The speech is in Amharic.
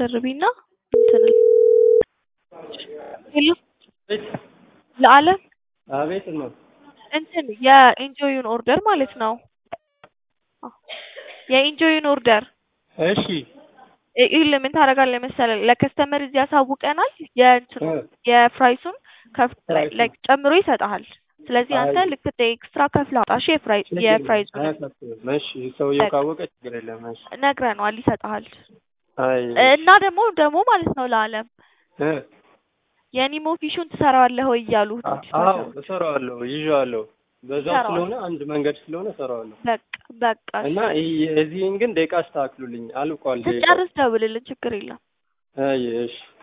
ደርቢና እንትን ሄሎ ለዓለም አቤት ነው እንትን የኢንጆዩን ኦርደር ማለት ነው። የኢንጆዩን ኦርደር እሺ ይኸውልህ ምን ታደርጋለህ መሰለህ ለከስተመር እዚህ ያሳውቀናል የእንትኑ የፍራይሱን ላይክ ጨምሮ ይሰጣል። ስለዚህ አንተ ልክ ኤክስትራ ከፍለህ አውጣ። እሺ የፍራይሱን እሺ ሰውዬው ካወቀ ችግር የለም። እሺ ነግረነዋል ይሰጣል። አይ እና ደግሞ ማለት ነው ለዓለም የኒሞ ፊሹን ትሰራዋለህ ወይ እያሉ አዎ እሰራዋለሁ ይዤዋለሁ። በዛው ስለሆነ አንድ መንገድ ስለሆነ እሰራዋለሁ። በቃ እና እዚህን ግን ደቂቃ አስተካክሉልኝ አልቋል። ጨርስ ደውልልን ችግር የለም። አይ እሺ